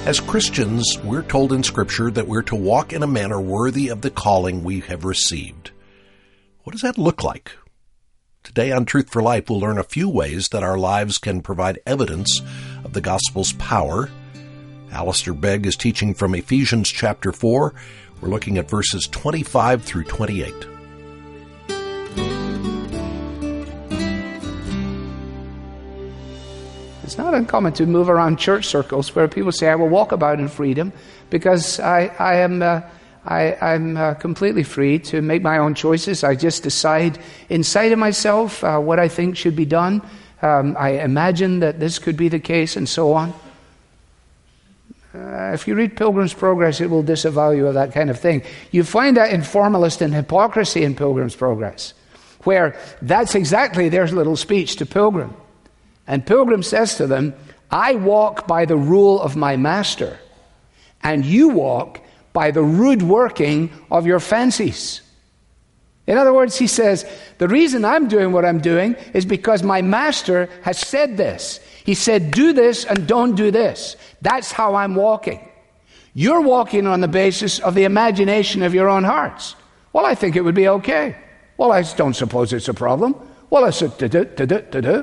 As Christians, we're told in Scripture that we're to walk in a manner worthy of the calling we have received. What does that look like? Today on Truth for Life, we'll learn a few ways that our lives can provide evidence of the gospel's power. Alistair Begg is teaching from Ephesians chapter 4. We're looking at verses 25 through 28. It's not uncommon to move around church circles where people say, I will walk about in freedom because I'm completely free to make my own choices. I just decide inside of myself what I think should be done. I imagine that this could be the case and so on. If you read Pilgrim's Progress, it will disavow you of that kind of thing. You find that in formalist and hypocrisy in Pilgrim's Progress, where that's exactly their little speech to Pilgrim. And Pilgrim says to them, I walk by the rule of my master, and you walk by the rude working of your fancies. In other words, he says, the reason I'm doing what I'm doing is because my master has said this. He said, do this and don't do this. That's how I'm walking. You're walking on the basis of the imagination of your own hearts. Well, I think it would be okay. Well, I don't suppose it's a problem. Well, I said, to-do.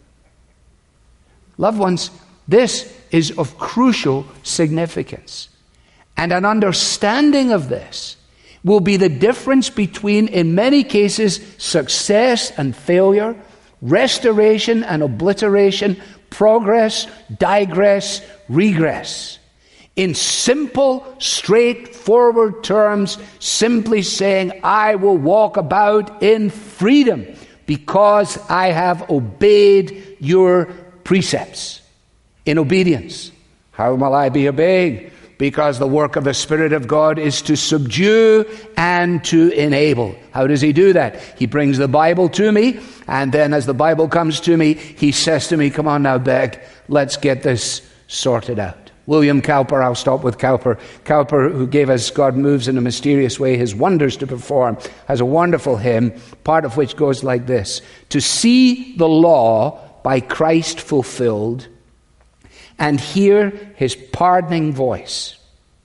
Loved ones, this is of crucial significance. And an understanding of this will be the difference between, in many cases, success and failure, restoration and obliteration, progress, digress, regress. In simple, straightforward terms, simply saying, I will walk about in freedom because I have obeyed your precepts. In obedience. How will I be obeyed? Because the work of the Spirit of God is to subdue and to enable. How does he do that? He brings the Bible to me, and then as the Bible comes to me, he says to me, come on now, Begg, let's get this sorted out. William Cowper, I'll stop with Cowper. Cowper, who gave us God Moves in a Mysterious Way, his wonders to perform, has a wonderful hymn, part of which goes like this. To see the law by Christ fulfilled, and hear his pardoning voice,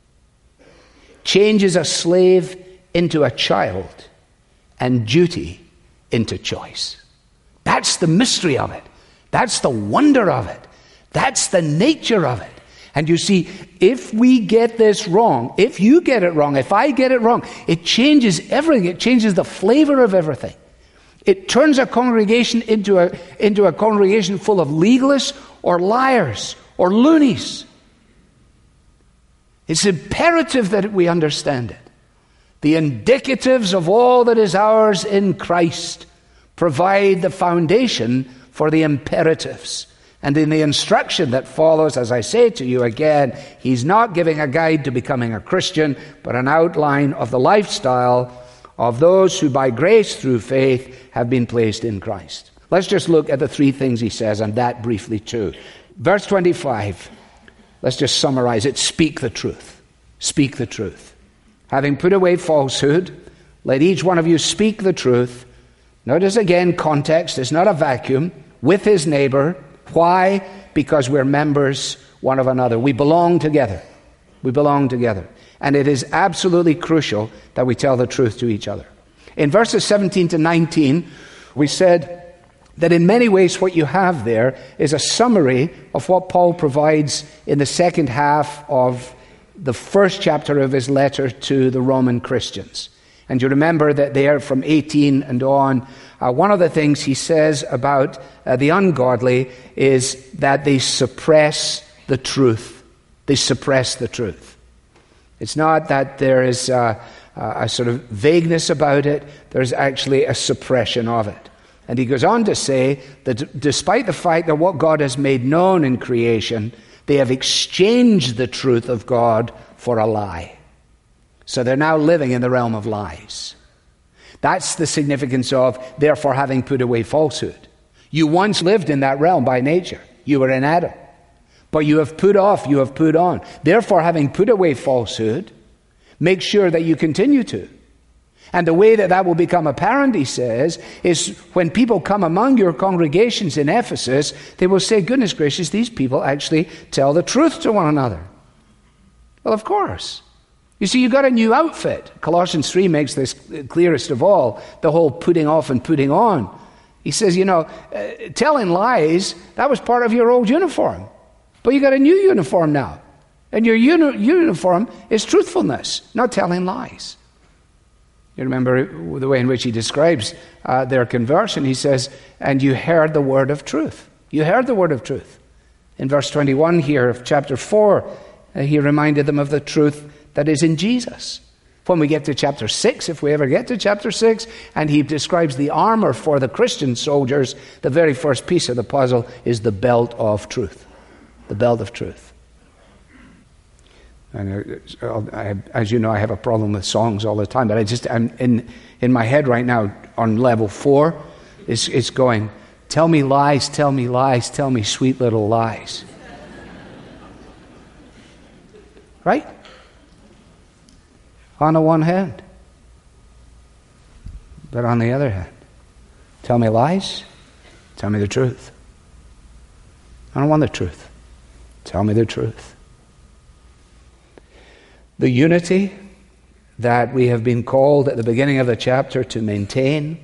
changes a slave into a child, and duty into choice. That's the mystery of it. That's the wonder of it. That's the nature of it. And you see, if we get this wrong, if you get it wrong, if I get it wrong, it changes everything. It changes the flavor of everything. It turns a congregation into a congregation full of legalists or liars or loonies. It's imperative that we understand it. The indicatives of all that is ours in Christ provide the foundation for the imperatives. And in the instruction that follows, as I say to you again, he's not giving a guide to becoming a Christian, but an outline of the lifestyle of those who by grace through faith have been placed in Christ. Let's just look at the three things he says, and that briefly too. Verse 25, let's just summarize it. Speak the truth. Speak the truth. Having put away falsehood, let each one of you speak the truth. Notice again, context is not a vacuum. With his neighbor. Why? Because we're members one of another. We belong together. We belong together. And it is absolutely crucial that we tell the truth to each other. In verses 17 to 19, we said that in many ways what you have there is a summary of what Paul provides in the second half of the first chapter of his letter to the Roman Christians. And you remember that there from 18 and on, one of the things he says about the ungodly is that they suppress the truth. They suppress the truth. It's not that there is a sort of vagueness about it. There's actually a suppression of it. And he goes on to say that despite the fact that what God has made known in creation, they have exchanged the truth of God for a lie. So they're now living in the realm of lies. That's the significance of, therefore, having put away falsehood. You once lived in that realm by nature. You were in Adam. But you have put off, you have put on. Therefore, having put away falsehood, make sure that you continue to. And the way that will become apparent, he says, is when people come among your congregations in Ephesus, they will say, goodness gracious, these people actually tell the truth to one another. Well, of course. You see, you got a new outfit. Colossians 3 makes this clearest of all, the whole putting off and putting on. He says, telling lies, that was part of your old uniform. But you got a new uniform now. And your uniform is truthfulness, not telling lies. You remember the way in which he describes their conversion. He says, and you heard the word of truth. You heard the word of truth. In verse 21 here of chapter 4, he reminded them of the truth that is in Jesus. When we get to chapter 6, if we ever get to chapter 6, and he describes the armor for the Christian soldiers, the very first piece of the puzzle is the belt of truth. The belt of truth. And as you know, I have a problem with songs all the time, but I'm in my head right now on level 4, it's going, tell me lies, tell me lies, tell me sweet little lies. Right? On the one hand. But on the other hand, tell me lies, tell me the truth. I don't want the truth. Tell me the truth. The unity that we have been called at the beginning of the chapter to maintain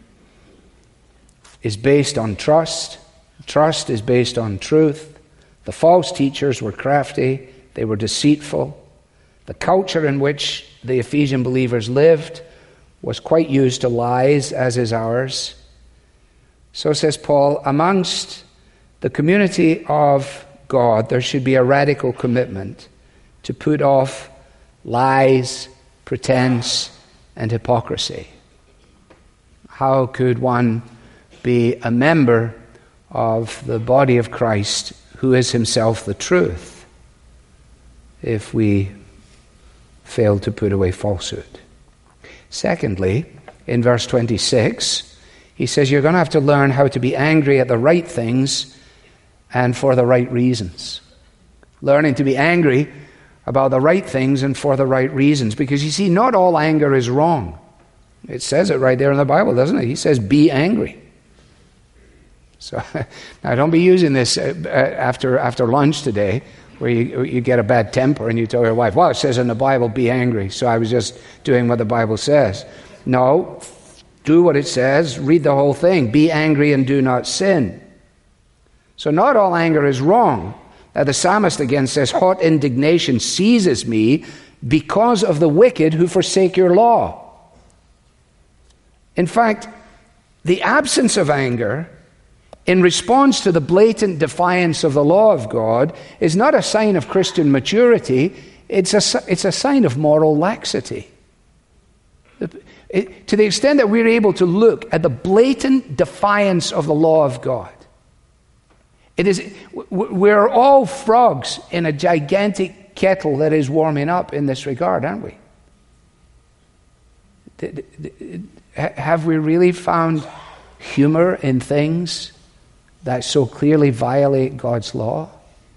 is based on trust. Trust is based on truth. The false teachers were crafty. They were deceitful. The culture in which the Ephesian believers lived was quite used to lies, as is ours. So says Paul, amongst the community of God, there should be a radical commitment to put off lies, pretense, and hypocrisy. How could one be a member of the body of Christ, who is himself the truth, if we fail to put away falsehood? Secondly, in verse 26, he says you're going to have to learn how to be angry at the right things and for the right reasons. Learning to be angry about the right things and for the right reasons. Because you see, not all anger is wrong. It says it right there in the Bible, doesn't it? He says, be angry. So now don't be using this after lunch today, where you get a bad temper and you tell your wife, well, it says in the Bible, be angry, so I was just doing what the Bible says. No, do what it says, read the whole thing. Be angry and do not sin. So not all anger is wrong. The psalmist again says, hot indignation seizes me because of the wicked who forsake your law. In fact, the absence of anger in response to the blatant defiance of the law of God is not a sign of Christian maturity, it's a sign of moral laxity. To the extent that we're able to look at the blatant defiance of the law of God, we're all frogs in a gigantic kettle that is warming up in this regard, aren't we? Have we really found humor in things that so clearly violate God's law?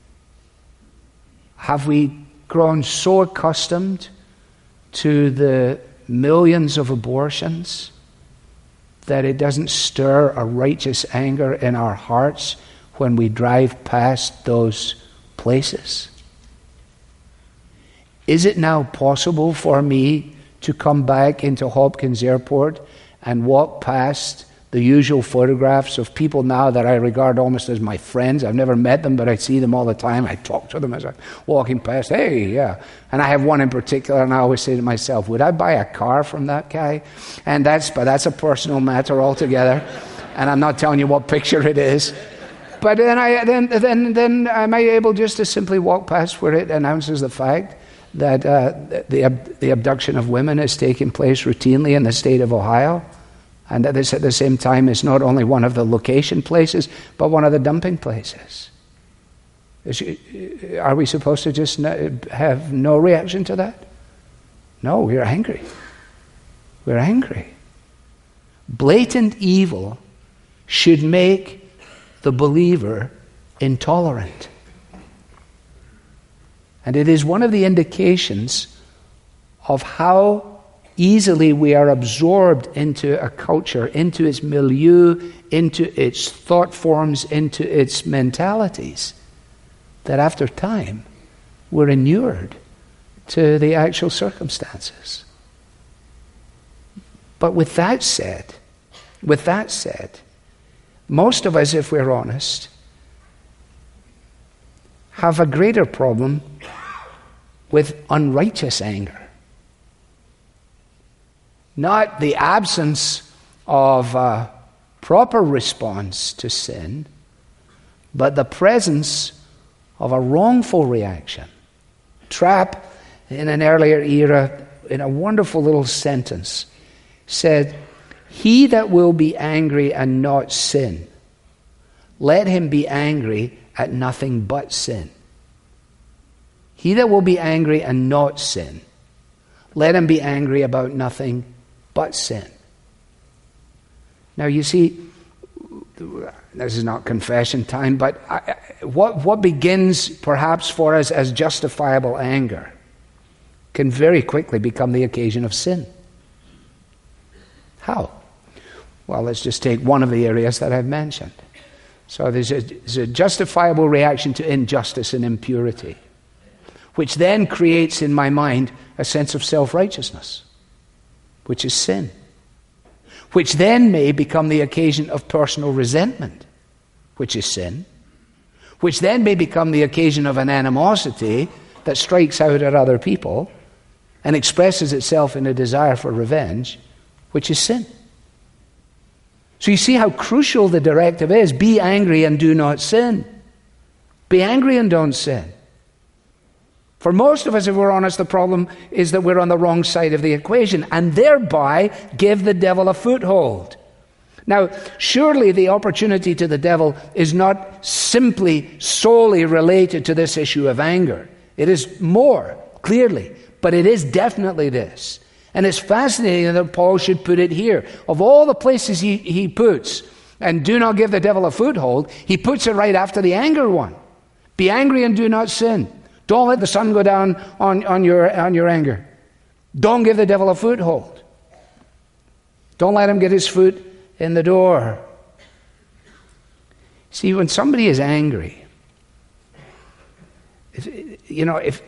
Have we grown so accustomed to the millions of abortions that it doesn't stir a righteous anger in our hearts when we drive past those places? Is it now possible for me to come back into Hopkins Airport and walk past the usual photographs of people now that I regard almost as my friends? I've never met them, but I see them all the time. I talk to them as I'm walking past. Hey, yeah. And I have one in particular, and I always say to myself, would I buy a car from that guy? And that's a personal matter altogether. And I'm not telling you what picture it is. But then am I able just to simply walk past where it announces the fact that the abduction of women is taking place routinely in the state of Ohio? And that this at the same time is not only one of the location places, but one of the dumping places. Are we supposed to just have no reaction to that? No, we're angry. We're angry. Blatant evil should make the believer intolerant. And it is one of the indications of how easily we are absorbed into a culture, into its milieu, into its thought forms, into its mentalities, that after time we're inured to the actual circumstances. But with that said, most of us, if we're honest, have a greater problem with unrighteous anger. Not the absence of a proper response to sin, but the presence of a wrongful reaction. Trapp, in an earlier era, in a wonderful little sentence, said, "He that will be angry and not sin, let him be angry at nothing but sin." He that will be angry and not sin, let him be angry about nothing but sin. Now you see, this is not confession time, but what begins perhaps for us as justifiable anger can very quickly become the occasion of sin. How? Well, let's just take one of the areas that I've mentioned. So there's a justifiable reaction to injustice and impurity, which then creates in my mind a sense of self-righteousness, which is sin, which then may become the occasion of personal resentment, which is sin, which then may become the occasion of an animosity that strikes out at other people and expresses itself in a desire for revenge, which is sin. So you see how crucial the directive is. Be angry and do not sin. Be angry and don't sin. For most of us, if we're honest, the problem is that we're on the wrong side of the equation and thereby give the devil a foothold. Now, surely the opportunity to the devil is not simply solely related to this issue of anger. It is more, clearly, but it is definitely this. And it's fascinating that Paul should put it here. Of all the places he puts, and do not give the devil a foothold, he puts it right after the anger one. Be angry and do not sin. Don't let the sun go down on your anger. Don't give the devil a foothold. Don't let him get his foot in the door. See, when somebody is angry, if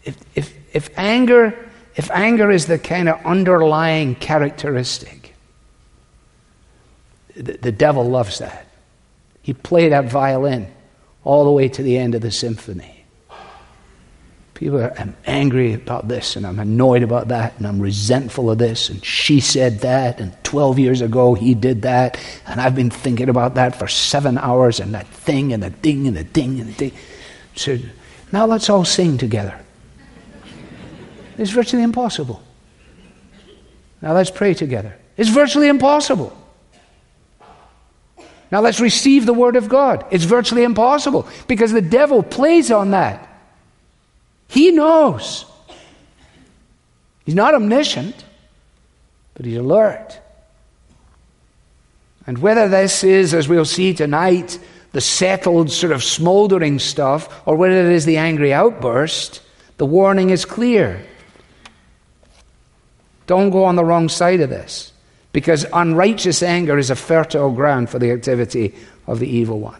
anger is the kind of underlying characteristic, the devil loves that. He played that violin all the way to the end of the symphony. People are, I'm angry about this, and I'm annoyed about that, and I'm resentful of this, and she said that, and 12 years ago he did that, and I've been thinking about that for 7 hours, and that thing, and the ding, and the ding, and the ding. So now let's all sing together. It's virtually impossible. Now let's pray together. It's virtually impossible. Now let's receive the Word of God. It's virtually impossible, because the devil plays on that. He knows. He's not omniscient, but he's alert. And whether this is, as we'll see tonight, the settled sort of smoldering stuff, or whether it is the angry outburst, the warning is clear. Don't go on the wrong side of this, because unrighteous anger is a fertile ground for the activity of the evil one.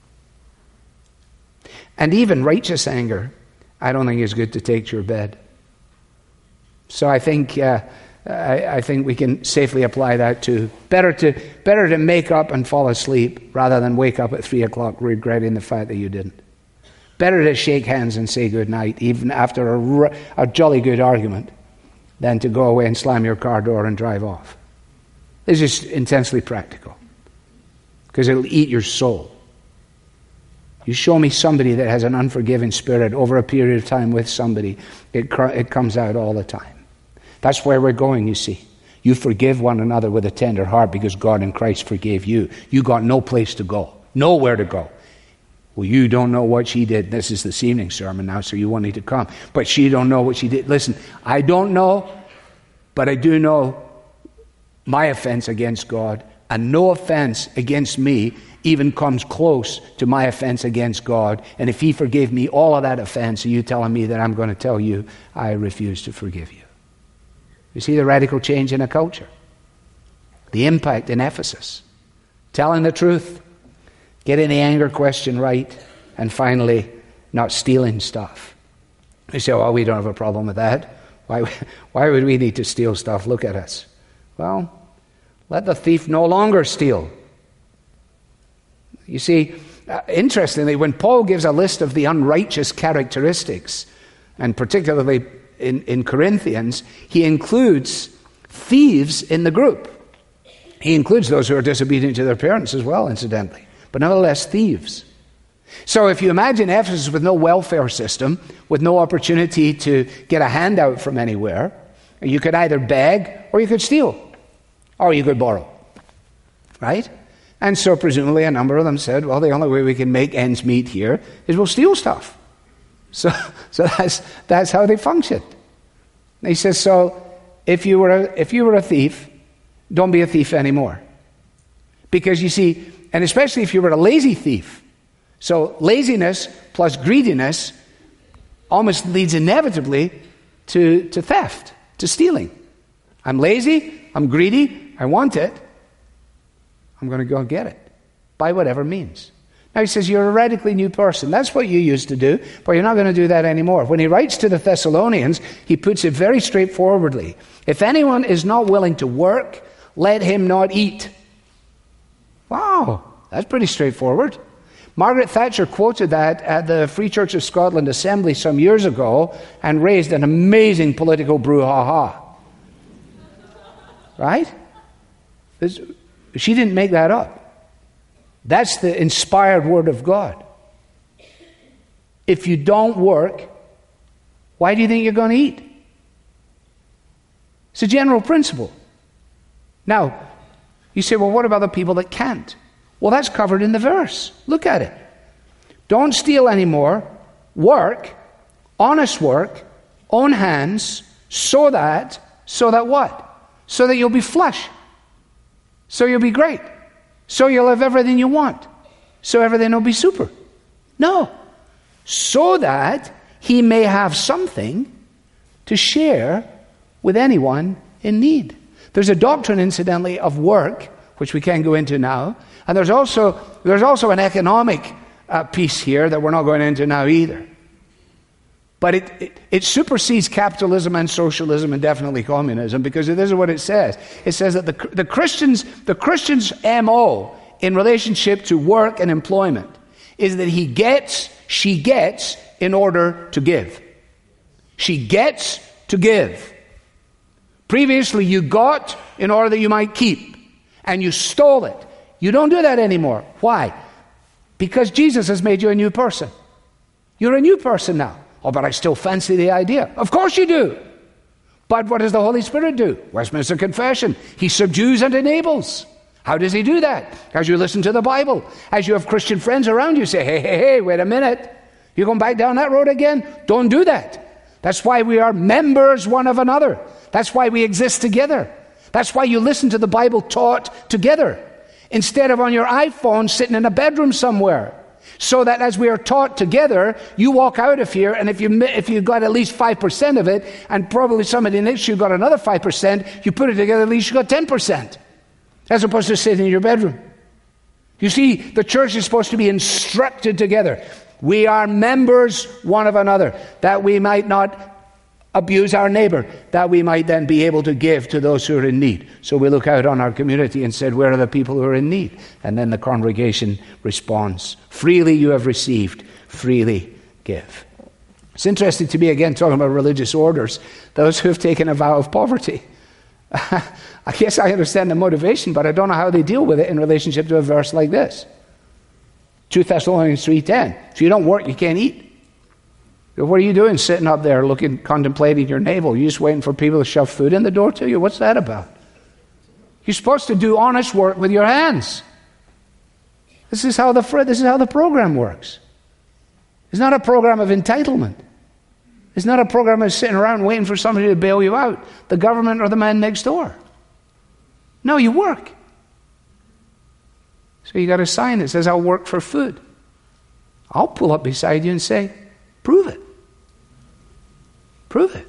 And even righteous anger, I don't think it's good to take to your bed. So I think we can safely apply that to better to make up and fall asleep rather than wake up at 3 o'clock regretting the fact that you didn't. Better to shake hands and say good night even after a jolly good argument than to go away and slam your car door and drive off. This is intensely practical because it'll eat your soul. You show me somebody that has an unforgiving spirit over a period of time with somebody, it comes out all the time. That's where we're going, you see. You forgive one another with a tender heart because God in Christ forgave you. You got no place to go, nowhere to go. Well, you don't know what she did. This is this evening's sermon now, so you won't need to come. But she don't know what she did. Listen, I don't know, but I do know my offense against God, and no offense against me even comes close to my offense against God. And if he forgave me all of that offense, are you telling me that I'm going to tell you I refuse to forgive you? You see the radical change in a culture? The impact in Ephesus. Telling the truth, getting the anger question right, and finally, not stealing stuff. You say, well, we don't have a problem with that. Why would we need to steal stuff? Look at us. Well, let the thief no longer steal. You see, interestingly, when Paul gives a list of the unrighteous characteristics, and particularly in Corinthians, he includes thieves in the group. He includes those who are disobedient to their parents as well, incidentally. But nevertheless, thieves. So if you imagine Ephesus with no welfare system, with no opportunity to get a handout from anywhere, you could either beg or you could steal, or you could borrow. Right? And so presumably a number of them said, well, the only way we can make ends meet here is we'll steal stuff. So that's how they functioned. And he says, so if you were a thief, don't be a thief anymore. Because you see, and especially if you were a lazy thief, so laziness plus greediness almost leads inevitably to theft, to stealing. I'm lazy, I'm greedy, I want it, I'm going to go and get it by whatever means. Now he says, you're a radically new person. That's what you used to do, but you're not going to do that anymore. When he writes to the Thessalonians, he puts it very straightforwardly. If anyone is not willing to work, let him not eat. Wow, that's pretty straightforward. Margaret Thatcher quoted that at the Free Church of Scotland Assembly some years ago and raised an amazing political brouhaha. Right? She didn't make that up. That's the inspired word of God. If you don't work, why do you think you're going to eat? It's a general principle. Now, you say, well, what about the people that can't? Well, that's covered in the verse. Look at it. Don't steal anymore. Work, honest work, own hands, so that what? So that you'll be flush. So you'll be great. So you'll have everything you want. So everything will be super. No. So that he may have something to share with anyone in need. There's a doctrine, incidentally, of work, which we can't go into now. And there's also an economic piece here that we're not going into now either. But it supersedes capitalism and socialism and definitely communism, because this is what it says. It says that the Christian's MO in relationship to work and employment is that she gets in order to give. She gets to give. Previously you got in order that you might keep, and you stole it. You don't do that anymore. Why? Because Jesus has made you a new person. You're a new person now. Oh, but I still fancy the idea. Of course you do. But what does the Holy Spirit do? Westminster Confession. He subdues and enables. How does he do that? As you listen to the Bible. As you have Christian friends around you, say, hey, wait a minute. You're going back down that road again? Don't do that. That's why we are members one of another. That's why we exist together. That's why you listen to the Bible taught together, instead of on your iPhone sitting in a bedroom somewhere. So that as we are taught together, you walk out of here, and if you got at least 5% of it, and probably somebody next to you got another 5%, you put it together, at least you got 10%. As opposed to sitting in your bedroom. You see, the church is supposed to be instructed together. We are members one of another, that we might not abuse our neighbor, that we might then be able to give to those who are in need. So we look out on our community and said, where are the people who are in need? And then the congregation responds, freely you have received, freely give. It's interesting to me, again, talking about religious orders, those who have taken a vow of poverty. I guess I understand the motivation, but I don't know how they deal with it in relationship to a verse like this. 2 Thessalonians 3:10. If you don't work, you can't eat. What are you doing sitting up there contemplating your navel? You're just waiting for people to shove food in the door to you? What's that about? You're supposed to do honest work with your hands. This is how the program works. It's not a program of entitlement. It's not a program of sitting around waiting for somebody to bail you out, the government or the man next door. No, you work. So you got a sign that says, I'll work for food. I'll pull up beside you and say, prove it. Prove it.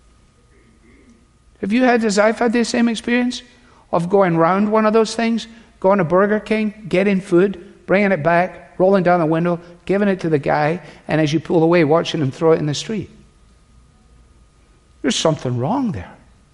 Have you had this? I've had the same experience of going round one of those things, going to Burger King, getting food, bringing it back, rolling down the window, giving it to the guy, and as you pull away, watching him throw it in the street. There's something wrong there.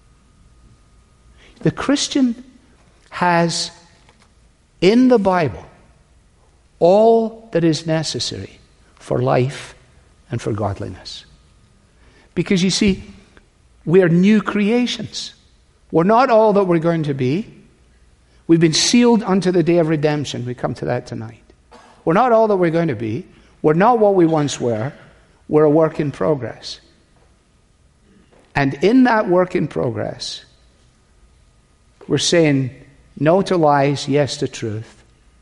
The Christian has in the Bible all that is necessary for life and for godliness. Because you see, we are new creations. We're not all that we're going to be. We've been sealed unto the day of redemption. We come to that tonight. We're not all that we're going to be. We're not what we once were. We're a work in progress. And in that work in progress, we're saying no to lies, yes to truth.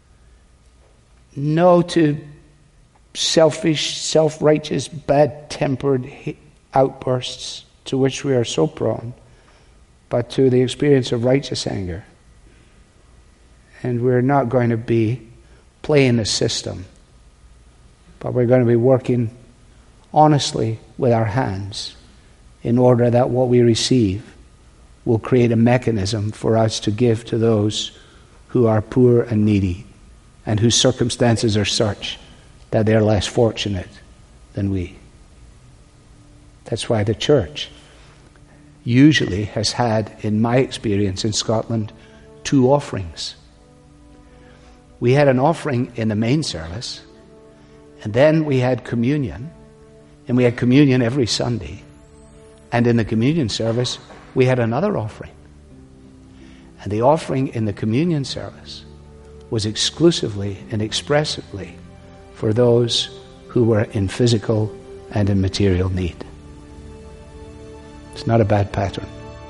No to selfish, self-righteous, bad-tempered outbursts to which we are so prone, but to the experience of righteous anger. And we're not going to be playing the system, but we're going to be working honestly with our hands in order that what we receive will create a mechanism for us to give to those who are poor and needy and whose circumstances are such that they're less fortunate than we. That's why the church usually has had, in my experience in Scotland, 2 offerings. We had an offering in the main service, and then we had communion, and we had communion every Sunday. And in the communion service, we had another offering. And the offering in the communion service was exclusively and expressively for those who were in physical and in material need. It's not a bad pattern.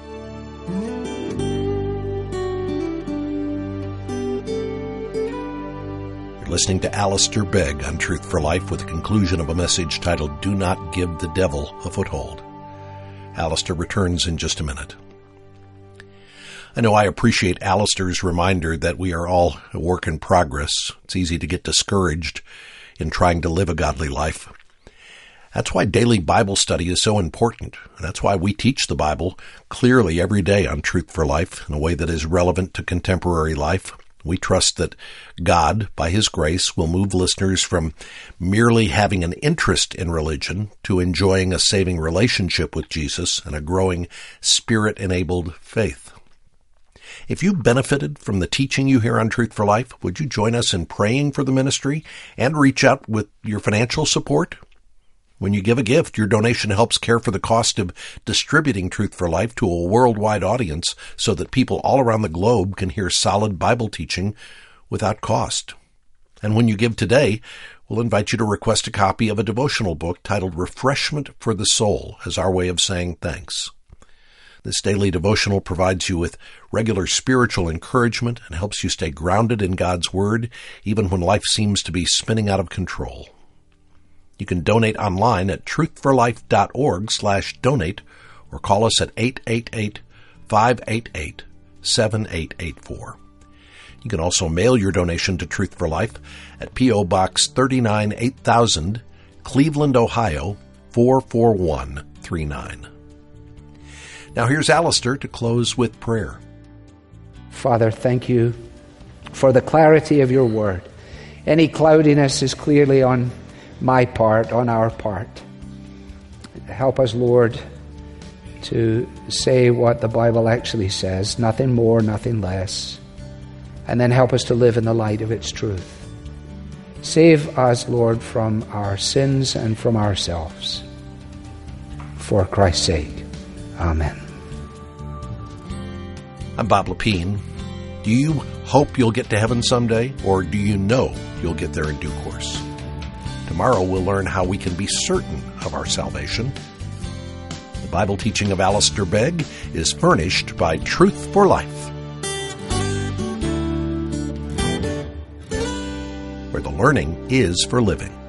You're listening to Alistair Begg on Truth for Life with the conclusion of a message titled, Do Not Give the Devil a Foothold. Alistair returns in just a minute. I know I appreciate Alistair's reminder that we are all a work in progress. It's easy to get discouraged in trying to live a godly life. That's why daily Bible study is so important. And that's why we teach the Bible clearly every day on Truth for Life in a way that is relevant to contemporary life. We trust that God, by His grace, will move listeners from merely having an interest in religion to enjoying a saving relationship with Jesus and a growing Spirit-enabled faith. If you benefited from the teaching you hear on Truth for Life, would you join us in praying for the ministry and reach out with your financial support? When you give a gift, your donation helps care for the cost of distributing Truth for Life to a worldwide audience so that people all around the globe can hear solid Bible teaching without cost. And when you give today, we'll invite you to request a copy of a devotional book titled Refreshment for the Soul as our way of saying thanks. This daily devotional provides you with regular spiritual encouragement and helps you stay grounded in God's Word, even when life seems to be spinning out of control. You can donate online at truthforlife.org/donate or call us at 888-588-7884. You can also mail your donation to Truth for Life at P.O. Box 39 8000, Cleveland, Ohio 44139. Now here's Alistair to close with prayer. Father, thank you for the clarity of your word. Any cloudiness is clearly on my part, on our part. Help us, Lord, to say what the Bible actually says, nothing more, nothing less. And then help us to live in the light of its truth. Save us, Lord, from our sins and from ourselves. For Christ's sake. Amen. I'm Bob Lepine. Do you hope you'll get to heaven someday, or do you know you'll get there in due course? Tomorrow we'll learn how we can be certain of our salvation. The Bible teaching of Alistair Begg is furnished by Truth for Life, where the learning is for living.